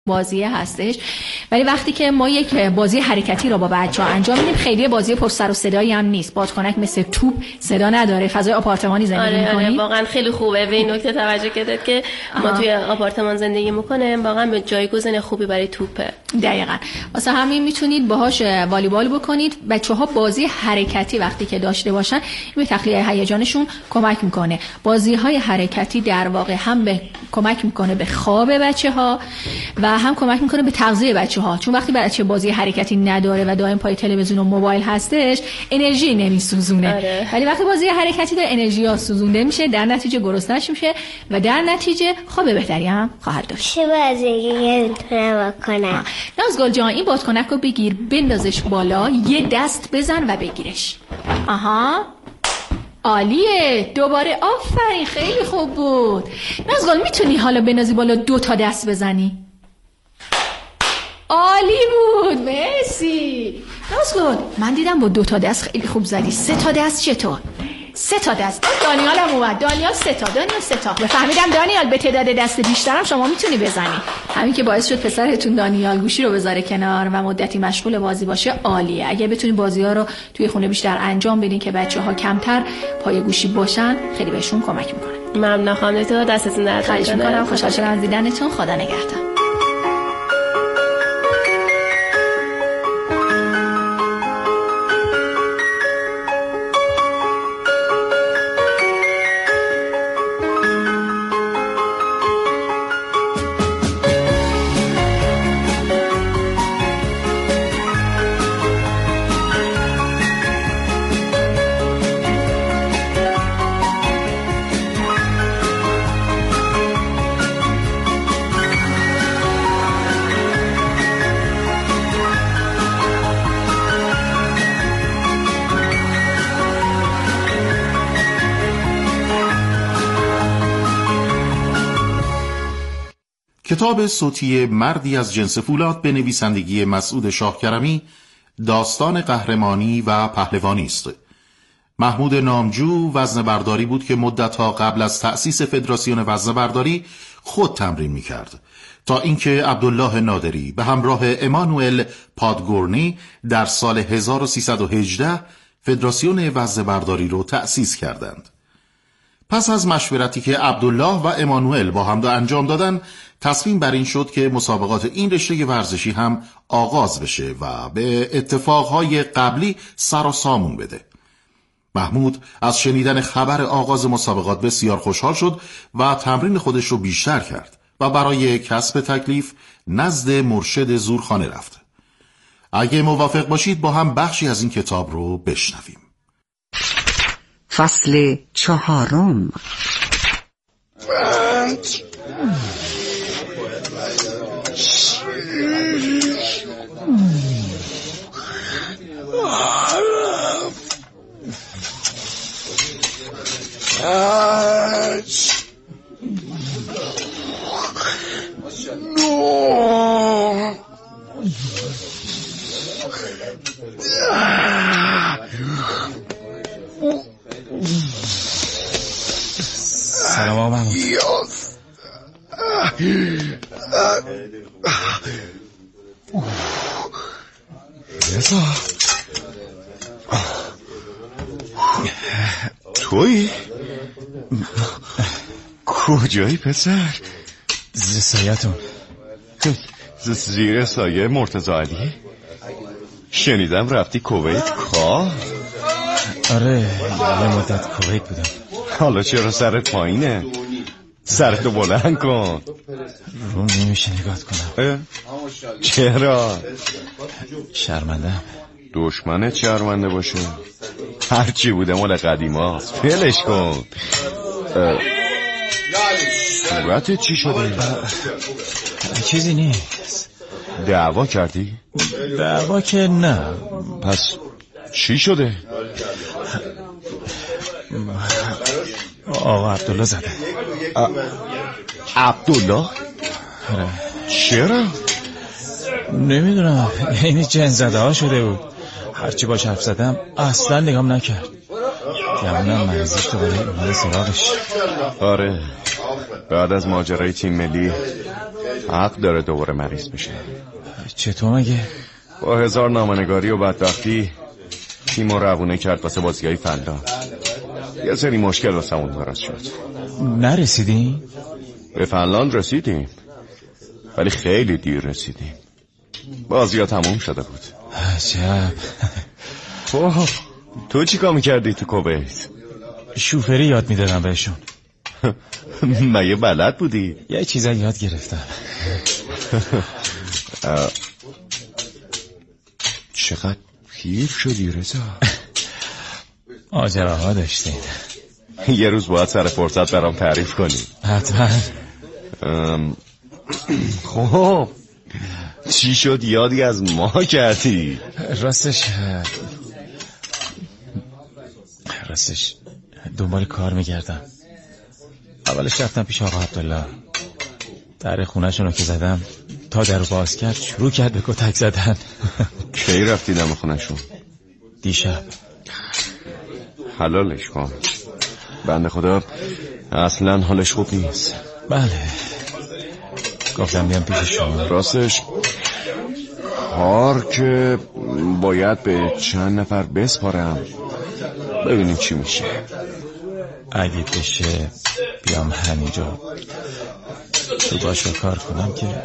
بازی هستش، ولی وقتی که ما یک بازی حرکتی رو با بچه‌ها انجام میدیم خیلی بازی پر سر و صدایی هم نیست. بادکنک مثل توپ صدا نداره، فضای آپارتمانی زندگی می‌کنیم. آره واقعا خیلی خوبه به این نکته توجه کردید که ما توی آپارتمان زندگی می‌کنیم، واقعا به جایگزین خوبی برای توپه. دقیقاً. واسه همین میتونید باهاش والیبال بکنید. بچه‌ها بازی حرکتی وقتی که داشته باشن به تخلیه هیجانشون کمک میکنه. بازی‌های حرکتی در واقع هم به کمک میکنه به خواب بچه‌ها و هم کمک میکنه به تغذیه بچه‌ها، چون وقتی بچه بازی حرکتی نداره و دائم پای تلویزیون و موبایل هستش انرژی نمیسوزونه. ولی وقتی بازی حرکتی داره انرژی ها سوزونده میشه، در نتیجه گرسنه‌اش میشه و در نتیجه خواب بهتری هم خواهد داشت. چه بازی میتونم بکنم؟ نازگل جان این بادکنک رو بگیر، بندازش بالا، یه دست بزن و بگیرش. آها عالیه، دوباره آفرین، خیلی خوب بود. نازگل میتونی حالا بندازی بالا 2 تا دست بزنی؟ عالی بود، مرسی. نازگل من دیدم با 2 تا دست خیلی خوب زدی. 3 تا دست چطور؟ 3 تا دست. دانیال هم اومد. دانیال 3 تا. بفهمیدم دانیال به تعداد دست بیشترم شما میتونی بزنی. همین که باعث شد پسرتون دانیال گوشی رو بذاره کنار و مدتی مشغول بازی باشه عالیه. اگه بتونین بازی‌ها رو توی خونه بیشتر انجام بدین که بچه‌ها کمتر پای گوشی باشن خیلی بهشون کمک میکنه. ممنون خانم تو، دستتون درد خواهش میکنم. خوشحال شدم از دیدنتون. خدا نگهدار. کتاب صوتی مردی از جنس فولاد به نویسندگی مسعود شاهکرمی داستان قهرمانی و پهلوانی است. محمود نامجو وزنه‌برداری بود که مدتها قبل از تأسیس فدراسیون وزنه‌برداری خود تمرین می‌کرد تا اینکه عبدالله نادری به همراه امانوئل پادگورنی در سال 1318 فدراسیون وزنه‌برداری رو تأسیس کردند. پس از مشورتی که عبدالله و امانوئل با هم انجام دادن، تصمیم بر این شد که مسابقات این رشته ورزشی هم آغاز بشه و به اتفاقهای قبلی سر و سامون بده. محمود از شنیدن خبر آغاز مسابقات بسیار خوشحال شد و تمرین خودش رو بیشتر کرد و برای کسب تکلیف نزد مرشد زورخانه رفت. اگه موافق باشید با هم بخشی از این کتاب رو بشنویم. فصل 4. سلام آقا محمود. رضا تویی؟ کجایی پسر؟ زیر سایتون. زیر سایه مرتضی علی؟ شنیدم رفتی کویت کار؟ آره یه مدت کویت بودم. حالا چرا سرت پایینه؟ سرتو بلند کن. رو نمیشه نگات کنم. چرا؟ شرمندم. دشمنت شرمنده باشه؟ هرچی بوده مال قدیماست، فلش کن. صورتت چی شده؟ چیزی نیست. دعوا کردی؟ دعوا که نه. پس چی شده؟ آقا عبدالله زده. عبدالله؟ آره. چرا؟ نمیدونم، این جن زده ها شده بود. هرچی باش حرف زدم اصلا نگام نکرد. گمونم مریضیش تو برای اومده سراغش. آره بعد از ماجرای تیم ملی حق داره دوباره مریض بشه. چطور مگه؟ با 1000 نامه‌نگاری و بدبختی تیمو روونه کرد واسه بازیای فنلاند. یه سری مشکل واسمون درست شد. نرسیدین؟ به فنلاند رسیدیم، ولی خیلی دیر رسیدیم. بازی‌ها تموم شده بود. عجب. تو چی کار میکردی تو کویت؟ شوفری یاد میدادم بهشون. مگه بلد بودی؟ یه چیزا یاد گرفتم. چقدر پیر شدی رضا. ماجراها داشتین. یه روز باید سر فرصت برام تعریف کنی. حتما. خب چی شد یادی از ما کردی؟ راستش دنبال کار میگردم. اولش رفتم پیش آقا عبدالله. در خونه‌شون که زدم تا در باز کرد شروع کرد به کتک زدن. کی رفتی دم خونه‌شون؟ دیشب. حلالش کن. بنده خدا اصلا حالش خوب نیست. بله گفتم بیام پیش شما. راستش کار که باید به چند نفر بسپارم، ببینیم چی میشه. اگه بشه بیام همینجا تو باشگاه کار کنم که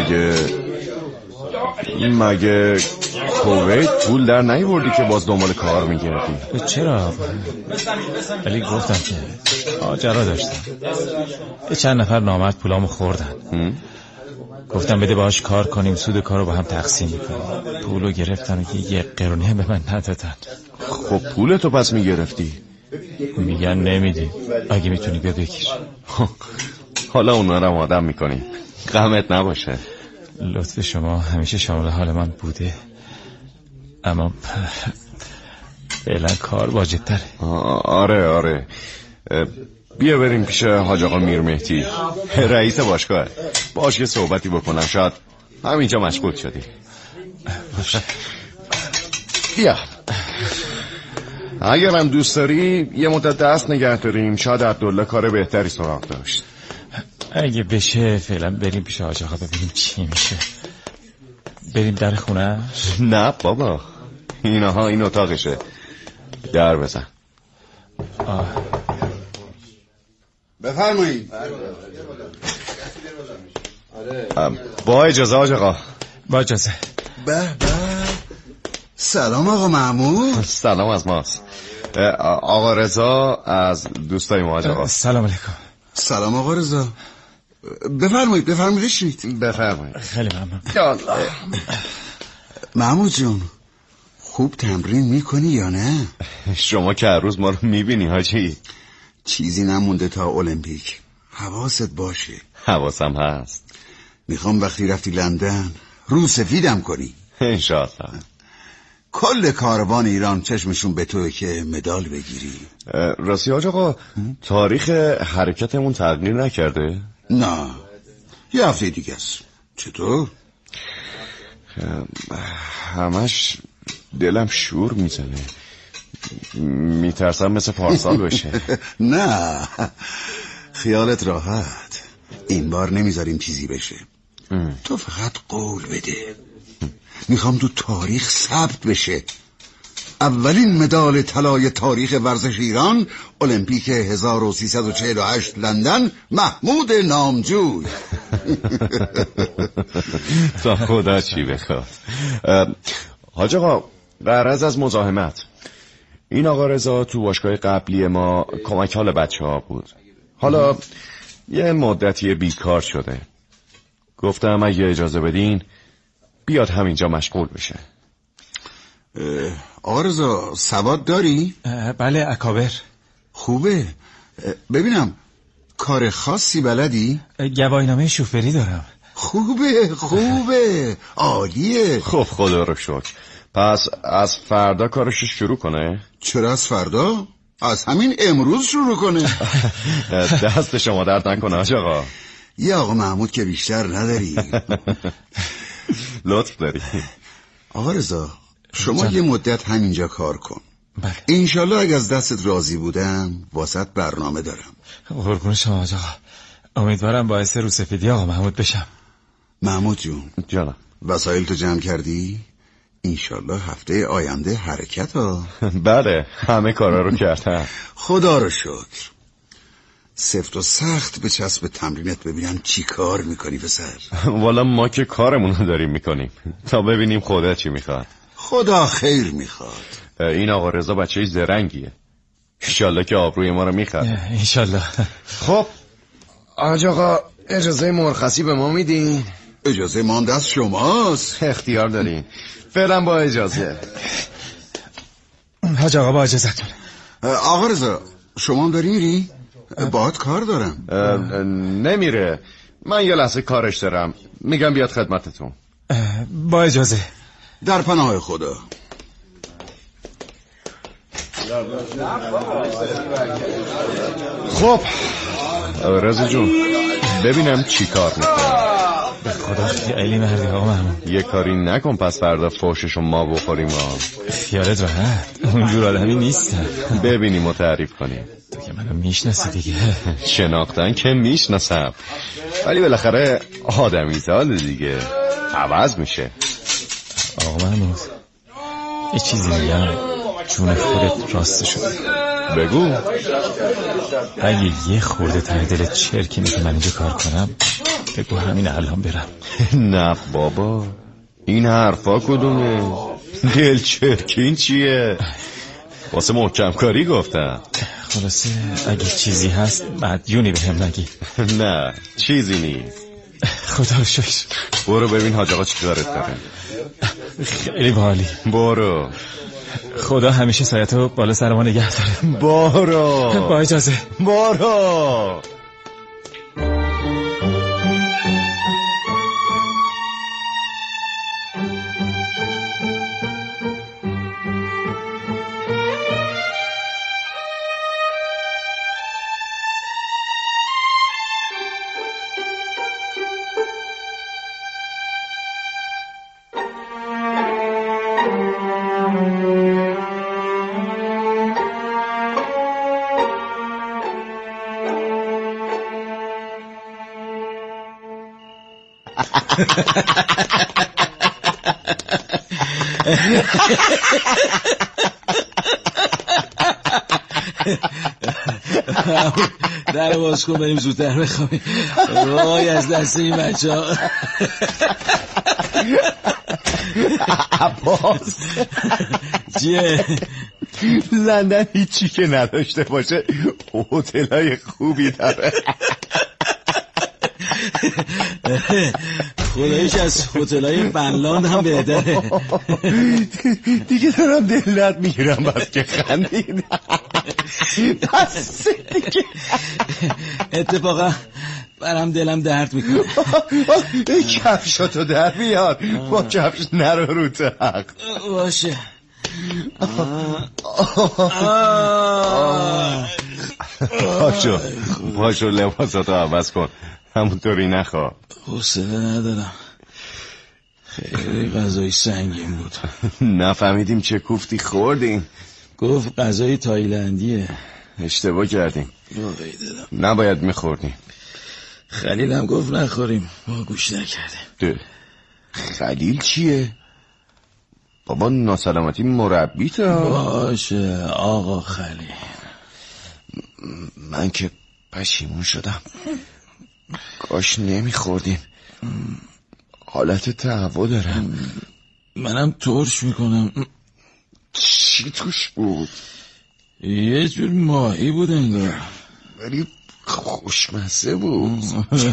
مگه کویت پول در نیوردی که باز دنبال کار میگردی؟ چرا؟ ولی گفتم که ماجرا داشتم. یه چند نفر نامرد پولامو خوردن. گفتم بده باهاش کار کنیم، سود کارو با هم تقسیم میکنیم. پولو گرفتن و یه قرونی هم به من ندادن. خب پولتو پس میگرفتی؟ میگن نمیدی، اگه میتونی بیا بگیر. حالا اونا رو آدم میکنی، غمت نباشه. لطف شما همیشه شامل حال من بوده، اما فعلا کار واجب تره. آره بیا بریم پیش حاج آقا میر مهدی، رئیس باشگاه. باش که صحبتی بکنم، شاید همینجا مشغول شدی. بیا اگرم دوست داری یه مدت دست نگه داریم، شاید عبدالله کار بهتری سراغ داشت. اگه بشه فعلا بریم پیش حاج آقا ببینیم چی میشه. بریم در خونه؟ نه بابا، اینها این اتاقشه، در بزن. بفرمایید. با اجازه حاج آقا. با اجازه. به سلام آقا محمود. سلام از ماست. آقا رضا از دوستای ما. حاج آقا سلام علیکم. سلام آقا رضا. بفرمایید بفرمایید. خیلی ممنون. محمود جون خوب تمرین میکنی یا نه؟ شما که هر روز ما رو میبینی حاجی. چیزی نمونده تا المپیک، حواست باشه. حواسم هست. میخوام وقتی رفتی لندن رو سفیدم کنی انشاءالله. کل کاروان ایران چشمشون به توی که مدال بگیری. راستی حاج آقا تاریخ حرکتمون تغییر نکرده؟ نه یه هفته دیگه است. چطور؟ همش دلم شور میزنه، میترسم مثل پارسال بشه. نه خیالت راحت، این بار نمیذاریم چیزی بشه. تو فقط قول بده. میخوام تو تاریخ ثبت بشه. اولین مدال طلای تاریخ ورزش ایران، المپیک 1348 لندن، محمود نامجوی. تا خدا چی بخواد. حاج آقا غرض از مزاحمت، این آقا رضا تو باشگاه قبلی ما کمک حال بچه ها بود. حالا یه مدتی بیکار شده. گفتم اگه اجازه بدین بیاد همینجا مشغول بشه. آقا رضا سواد داری؟ بله اکابر. خوبه. ببینم کار خاصی بلدی؟ گواهینامه شوفری دارم. خوبه عالیه. خب خدا رو شکر. پس از فردا کارش شروع کنه؟ چرا از فردا؟ از همین امروز شروع کنه. دست شما درد نکنه حاج آقا. یه آقا محمود که بیشتر نداری. لطف داری. آقا رضا شما یه مدت همینجا کار کن. بله. انشالله اگه از دستت راضی بودم واسط برنامه دارم. قربون شما حاج آقا. امیدوارم باعث روسفیدی آقا محمود بشم. محمود جون جانم. وسایل تو جمع کردی؟ انشالله هفته آینده حرکت ها. بله همه کارا رو کردم. خدا رو شکر. سفت و سخت به چسب تمرینت ببینم چی کار میکنی پسر. والا ما که کارمون رو داریم میکنیم تا ببینیم خدا چی میخواد. خدا خیر میخواد. این آقا رضا بچه زرنگیه، انشالله که آبروی ما رو میخواد. انشالله. خب آج آقا اجازه مرخصی به ما میدین؟ اجازه ما دست شماست. اختیار دارین. فعلا با اجازه. حاج آقا با اجازتون. آقا رضا شما هم داری میری؟ باهات کار دارم. نمیره، من یه لحظه کارش دارم، میگم بیاد خدمتتون. با اجازه. در پناه خدا. خب رضا جون ببینم چی کار میکنم. به خدا خیلی مردی آقا محمود. یه کاری نکن پس فردا فوششو ما بخوریم. خیالت راحت، اونجور آدمی نیستم. ببینیم و تعریف کنیم. تو که منو میشناسی دیگه. شناختن که میشناسم، ولی بالاخره آدمی زاده دیگه، عوض میشه. آقا محمود یه چیزی میگم، جون خودت راست شده. بگو. اگه یه خورده ته دلت چرکینه که من اینجا کار کنم، بگو همین الان برم. نه بابا این حرفا کدومه؟ دل چرکین چیه؟ واسه محکم کاری گفتم. خلاصه اگه چیزی هست مدیونی بهم نگی. نه چیزی نیست. خدا رو شکر. برو ببین حاج آقا چی کارت داره. خیلی باحالی. برو. خدا همیشه سایتو بالا سر ما نگه داره. برو. با اجازه. برو. در باز کن بریم زودتر بخوابیم. وای از دست این بچه ها. عباس چیه؟ لندن هیچی که نداشته باشه هتل‌های خوبی داره. خداییش از هتل‌های فنلاند هم بهتره. دیگه دارم دلت میگیرم بس که خندید. بس دیگه. اتفاقا برم دلم درد میکنه. کفشاتو در بیار، با کفش نرو رو تخت. باشه. پاشو لباساتو عوض کن، همونطوری نخوا. حوصله ندارم، خیلی غذای سنگین بود. نفهمیدیم چه کوفتی خوردیم. گفت غذای تایلندیه. اشتباه کردیم، نباید میخوردیم. خلیلم گفت نخوریم، ما گوش نکردیم. خلیل چیه؟ بابا ناسلامتی مربی تا. باشه آقا خلیل. من که پشیمون شدم، کاش نمیخوردیم. حالت تهوع دارم. منم ترش میکنم. چی توش بود؟ یه جور ماهی بود انگار، ولی خوشمزه بود.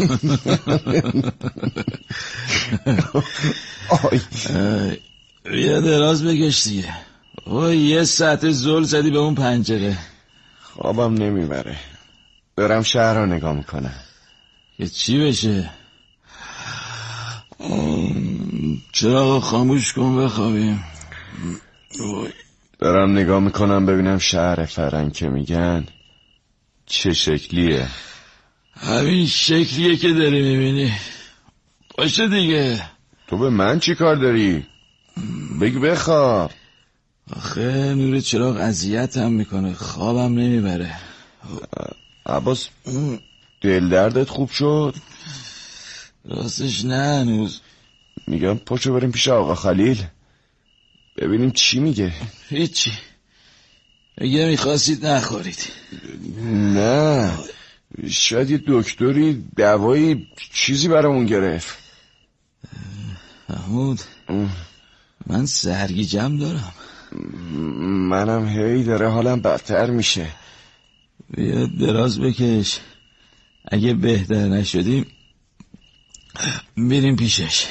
یه دراز بکش دیگه. یه ساعت زل زدی به اون پنجره. خوابم نمیبره، برم شهر رو نگاه میکنم. یه چی بشه؟ چراغ خاموش کن بخوابیم. دارم نگاه میکنم ببینم شهر فرنگ که میگن چه شکلیه. همین شکلیه که داری میبینی. باشه دیگه. تو به من چی کار داری؟ بگو بخواب. آخه نور چراغ اذیتم میکنه، خوابم نمیبره. عباس دل دردت خوب شد؟ راستش نه هنوز. میگم پاشو بریم پیش آقا خلیل ببینیم چی میگه. هیچی، اگه میخواستید نخورید. نه شاید یه دکتری دوایی چیزی برامون گرفت. محمود من سرگیجم دارم. منم هی داره حالم بدتر میشه. بیا دراز بکش، اگه بهتر نشدیم بریم پیشش.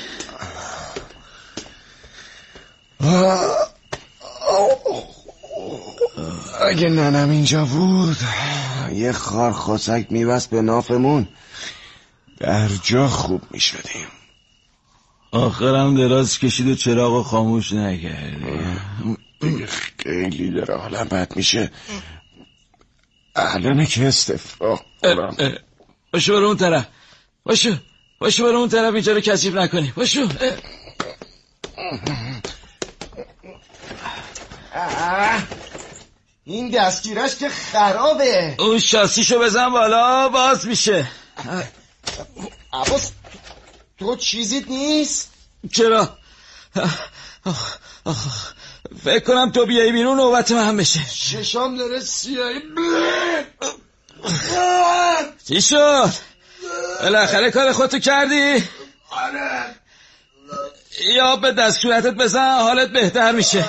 اگه ننم اینجا بود یه خار خسک میبست به نافمون، در جا خوب میشدیم. آخرم دراز کشید و چراغ خاموش نکردی. خیلی داره حالا بد میشه. الانه که استفراغ کنم. باشو برو اون طرف، باشو برو اون طرف، اینجا رو کثیف نکنی. باشو. این دستگیرش که خرابه. اون شاسیشو بزن بالا باز میشه. عباس تو چیزیت نیست؟ چرا؟ فکر کنم تو بیایی بیرون نوبت من بشه. ششام داره سیاهی. چی شد؟ بالاخره کار خودتو کردی؟ آره. یا به دست صورتت بزن حالت بهتر میشه.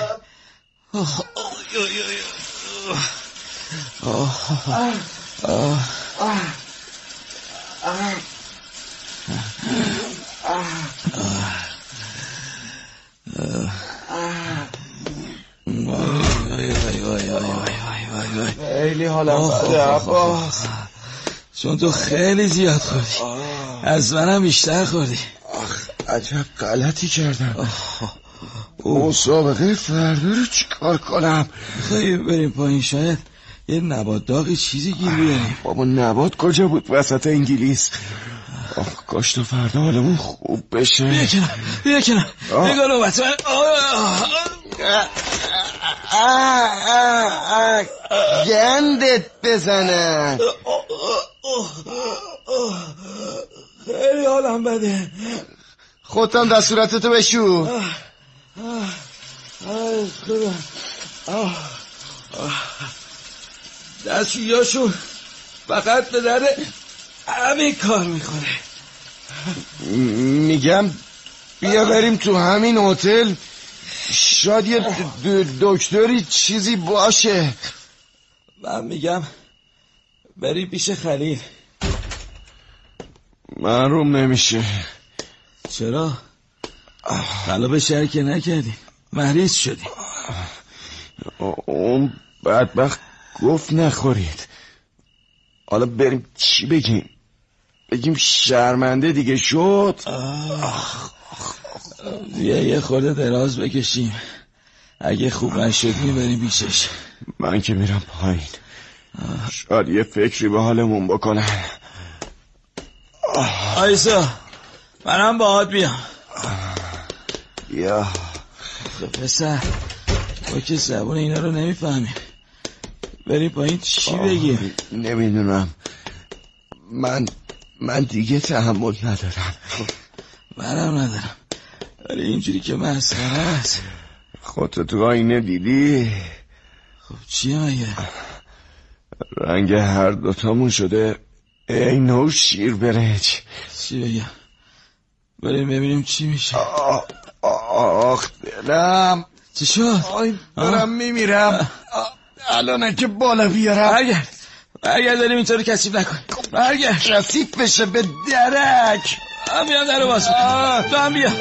خیلی حالم بده عباس، چون تو خیلی زیاد خوردی. از منم بیشتر خوردی. عجب غلطی کردم. مسابقه فردا رو چیکار کنم؟ خیلی بریم پایین، شاید یه نبات داغی چیزی گیر بیاریم. بابا نبات کجا بود وسط انگلیس؟ کاش تو فردا حالمون خوب بشه. بیا کنار نگاه نوبت من. گندت بزنن. خیلی حالم بده. خودتم دست صورتتو بشو. دستشویاشون فقط به در همین کار میکنه. میگم بیا بریم تو همین هتل، شاید یه دکتری چیزی باشه. من میگم بری پیش خلیل. معلوم نمیشه. چرا؟ خلاب شهر که نکردی، مریض شدی. اون بدبخت گفت نخورید. حالا بریم چی بگیم؟ بگیم شرمنده دیگه شد. بیا یه خورده دراز بکشیم، اگه خوب نشد میبریم پیشش. من که میرم پایین، شاید یه فکری به حالمون بکنن. آیسا منم باهات بیام. یا خب پسر با که زبون اینا رو نمیفهمیم، بریم پایین چی بگیم؟ نمیدونم، من دیگه تحمل ندارم. منم ندارم، ولی اینجوری که مسخره است. خودت تو آینه دیدی؟ خب چیه مگه؟ رنگ هر دوتامون شده ای نو شیر برنج. چی بگم؟ بریم ببینیم چی میشه. آخ دلم چی شد؟ دارم میمیرم. الانه که بالا بیارم. برگرد داریم اینطور کثیف نکن. برگرد کثیف بشه به درک. هم بیام در رو باز تو هم بیا.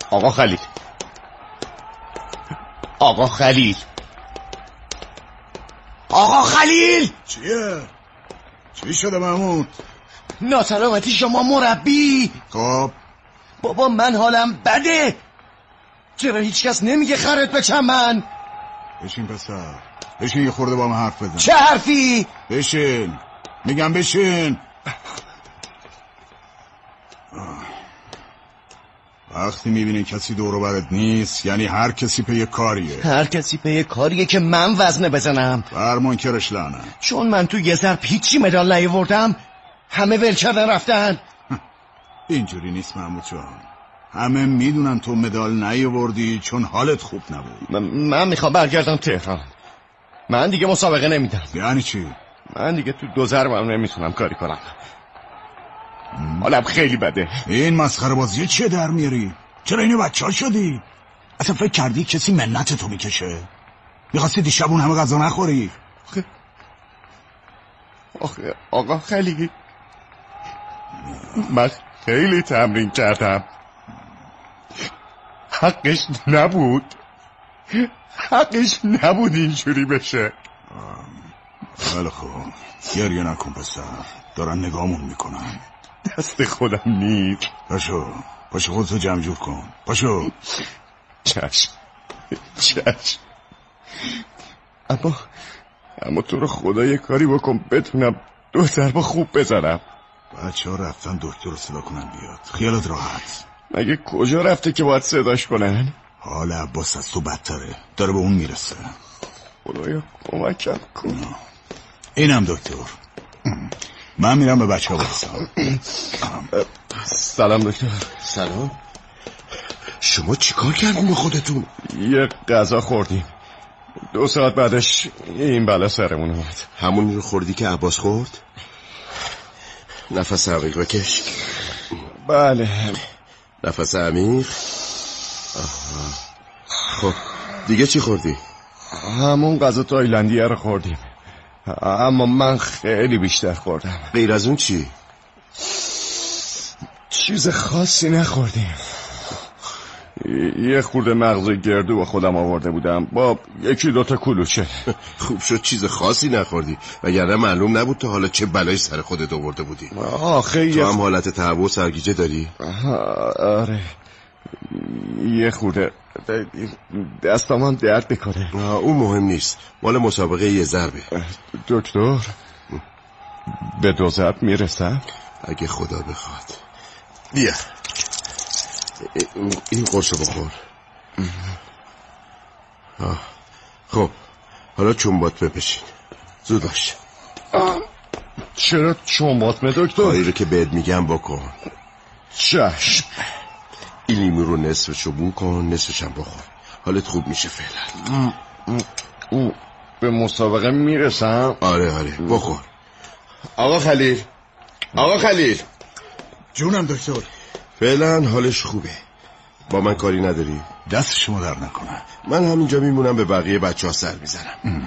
آقا خلیل، آقا خلیل، آقا خلیل. چیه؟ چی شده محمود؟ ناسلامتی شما مربی. خب بابا من حالم بده. چرا هیچ کس نمیگه خرت به چمن؟ بشین پسر، بشین یه خورده با من حرف بزن. چه حرفی؟ بشین، میگم بشین. وقتی میبینی کسی دور و برت نیست یعنی هر کسی پی کاریه. هر کسی پی کاریه که من وزنه بزنم. فرمانکرش لعنه. چون من تو یه ضرب هیچی مدال نیاوردم همه ول کردن رفتن. اینجوری نیست محمود جان. همه میدونن تو مدال نیاوردی چون حالت خوب نبود. من میخوام برگردم تهران. من دیگه مسابقه نمیدم. یعنی چی؟ من دیگه تو 2 ضربم نمیتونم کاری کنم. حالم خیلی بده. این مسخره بازی چیه در میاری؟ چرا اینو بچه‌ها شدی؟ اصلا فکر کردی کسی منت تو میکشه؟ میخواستی دیشب اون همه غذا نخوری؟ آخه آقا خلیل، من خیلی تمرین کردم. حقش نبود اینجوری بشه. خیلی خوب، گریه نکن پسر، دارن نگاهمون میکنن. دست خودم نیست. پاشو خودتو جمع جور کن. پاشو. چشم. اما تو رو خدا یه کاری بکن بتونم 2 ضربه خوب بزنم. بچه‌ها رفتن دکتر رو صدا کنن بیاد. خیالت راحت. مگه کجا رفته که باید صداش کنن؟ حال عباس از تو بدتره، داره به اون میرسه. خدایا کمکم کن. اینم دکتر. من میرم به بچه ها برسم. سلام دکتر. سلام. شما چیکار کردین با خودتون؟ یه غذا خوردیم، 2 ساعت بعدش این بلا سرمون اومد. همون رو خوردی که عباس خورد؟ نفس عمیق بکش. بله. نفس عمیق. خب دیگه چی خوردی؟ همون غذا تایلندیه رو خوردیم، اما من خیلی بیشتر خوردم. غیر از اون چی؟ چیز خاصی نخوردیم. یه خورده مغز گردو با خودم آورده بودم با 1-2 تا کلوچه. خوب شد چیز خاصی نخوردی، وگرنه معلوم نبود تا حالا چه بلایی سر خودت آورده بودی. آخه تو هم حالت تهوع و سرگیجه داری؟ آره یه خورده دستم هم درد میکنه. اون مهم نیست، مال مسابقه یه ضربه. دکتر به 2 ضرب میرسم؟ اگه خدا بخواد. بیا این قرصو بخور. خب حالا چنبات بپشین. زود باش. چرا چنباتمه دکتر؟ کاری رو که بهت میگم بکن. چشم. این لیمو رو نصفشو بون کن، نصفش هم بخور. حالت خوب میشه فعلا. به مسابقه میرسم؟ آره بخور. آقا خلیل. جونم دکتر. فعلا حالش خوبه. با من کاری نداری؟ دست شما در نکنه. من همینجا میمونم، به بقیه بچه ها سر میزنم.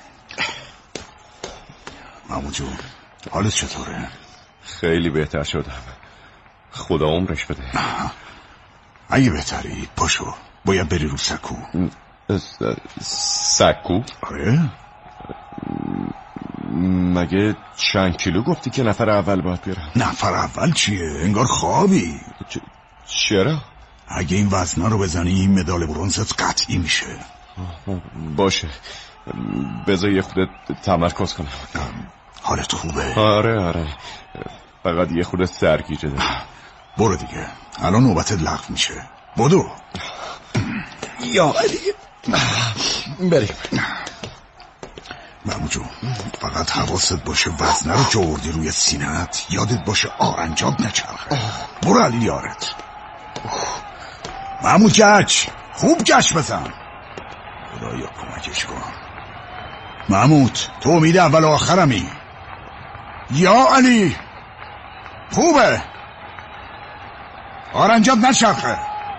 محمود جون حالت چطوره؟ خیلی بهتر شدم، خدا عمرش بده. اگه بهتری پاشو، باید بری رو سکو. سکو؟ آره. مگه چند کیلو گفتی که نفر اول باید برم؟ نفر اول چیه؟ انگار خوابی. چرا؟ اگه این وزنا رو بزنی مدال برنزت قطعی میشه. باشه، بذار یه خودت تمرکز کنم. حالت خوبه؟ آره فقط یه خودت سرگیجه دارم. برو دیگه، الان نوبتت لغو میشه. بدو. یا علی بریم. محمود جون فقط حواست باشه وزنه رو که آوردی روی سینه‌ات یادت باشه آرنجاب نچرخه. برو علی یارت. محمود گچ، خوب گچ بزن. خدایا کمکش کن. محمود تو امید اول و آخرمی. یا علی خوبه، آرنجاب نچرخه.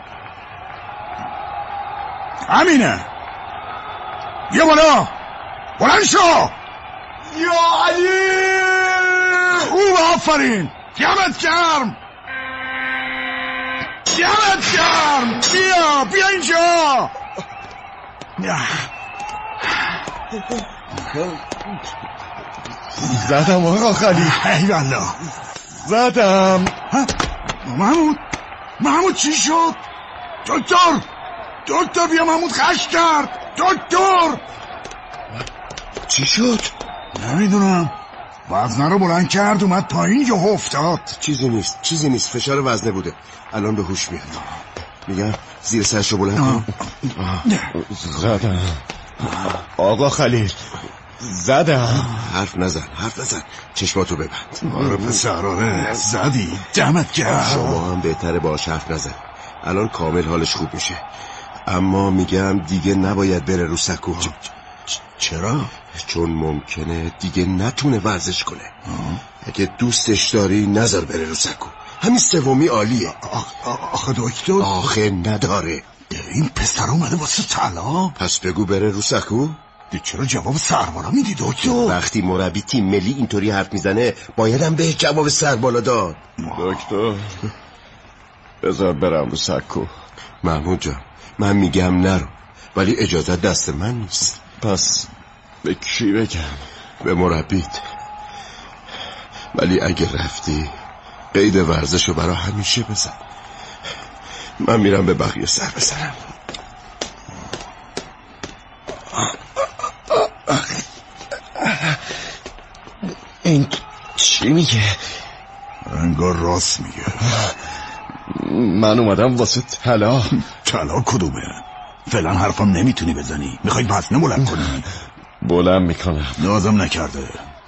همینه، یه بالا بلند شو. یا علی خوب، آفرین. دمت گرم. بیا زدم آقا خلیل. ای والله زدم. محمود چی شد؟ دکتر بیا، محمود خش کرد. دکتر چی شد؟ نمیدونم، وزنه رو بلند کرد اومد پایین یهو افتاد. چیزی نیست فشار وزنه بوده، الان به هوش میاد. میگم زیر سرشو بلند کن. زدم آقا خلیل، زدم. حرف نزن چشماتو ببند. آره پسر، زدی، دمت گرم. شما هم بهتره باهاش حرف نزن، الان کامل حالش خوب میشه. اما میگم دیگه نباید بره رو سکو. چرا؟ چون ممکنه دیگه نتونه ورزش کنه. اگه دوستش داری نذار بره رو سکو. همین سومی عالیه. آخه دکتر، آخه نداره. این پسر اومده واسه طلا. پس بگو بره رو سکو. چرا جواب سربالا میدی دکتر؟ وقتی مربی تیم ملی اینطوری حرف میزنه بایدم به جواب سربالا داد. دکتر بذار برم رو سکو. محمود جان، من میگم نرو، ولی اجازه دست من نیست. پس به کی بگم؟ به مربیت. ولی اگه رفتی قید ورزشو برا همیشه بزن. من میرم به بقیه سر بزنم. این چی میگه؟ انگار راست میگه. من اومدم واسه طلا. طلا کدومه؟ فعلا حرفم نمیتونی بزنی. میخوای وزنه بلند کنی؟ بلند میکنم. لازم نکرده.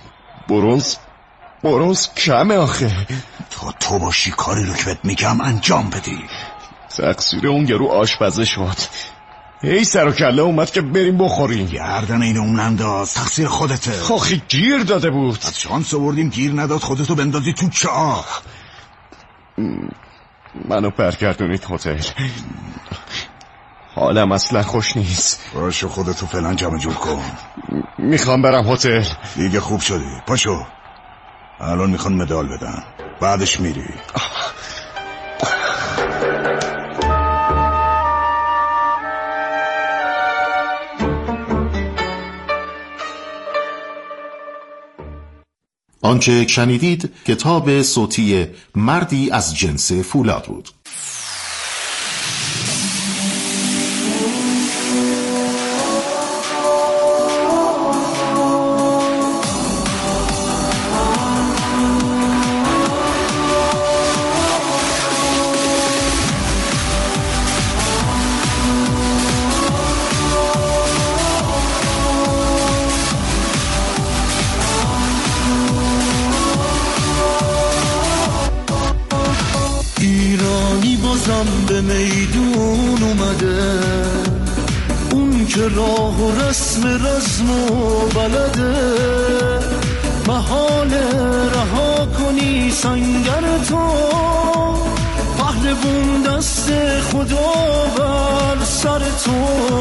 برونز کمه آخه. تو باشی کاری رو که بهت میگم انجام بدی. تقصیر اون گرو آشپزه شد. هی سر و کله اومد که بریم بخوریم. گردن اینو اون انداز، تقصیر خودته. آخه گیر داده بود. از شانس آوردیم گیر نداد، خودتو بندازی تو چاه. منو برگردونید هتل. حالم اصلا خوش نیست. پاشو خودتو فعلا جمع جور کن. میخوام برم هتل. دیگه خوب شدی، پاشو. الان میخوان مدال بدن، بعدش میری. آنچه شنیدید کتاب صوتی مردی از جنس فولاد بود. به میدون اومده، اون که راه و رسم رزم و بلده، محاله رها کنی سنگر تو، پهلوون دست خدا بر سر تو.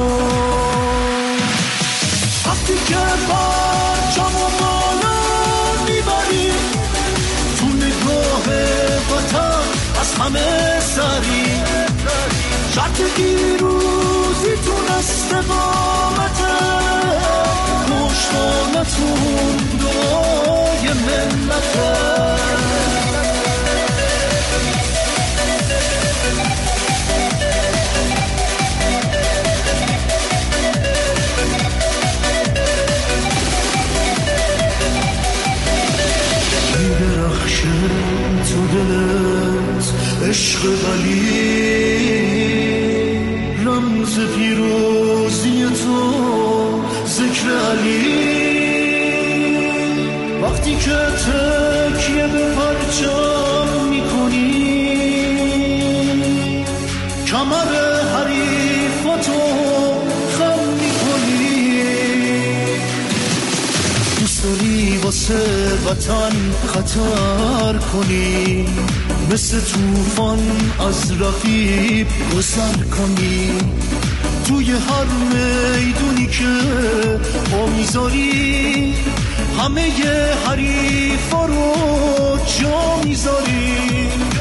وقتی که پرچم و بالا میبری، تو نگاه وطن از همه سری، شرط دیروزی تو استقامته، پشتانتون دعای منته. میدرخشه تو دلت عشق ولی، رمز پیروزی تو ذکر علی. وقتی که تکیه به پرچم میکنی، کمر حریفتو خم میکنی. دوست داری واسه وطن خطر کنی، مثل طوفان از رقیب گذر کنی. توی هر میدونی که پا میذاری، همه حریفا رو جا میذاری.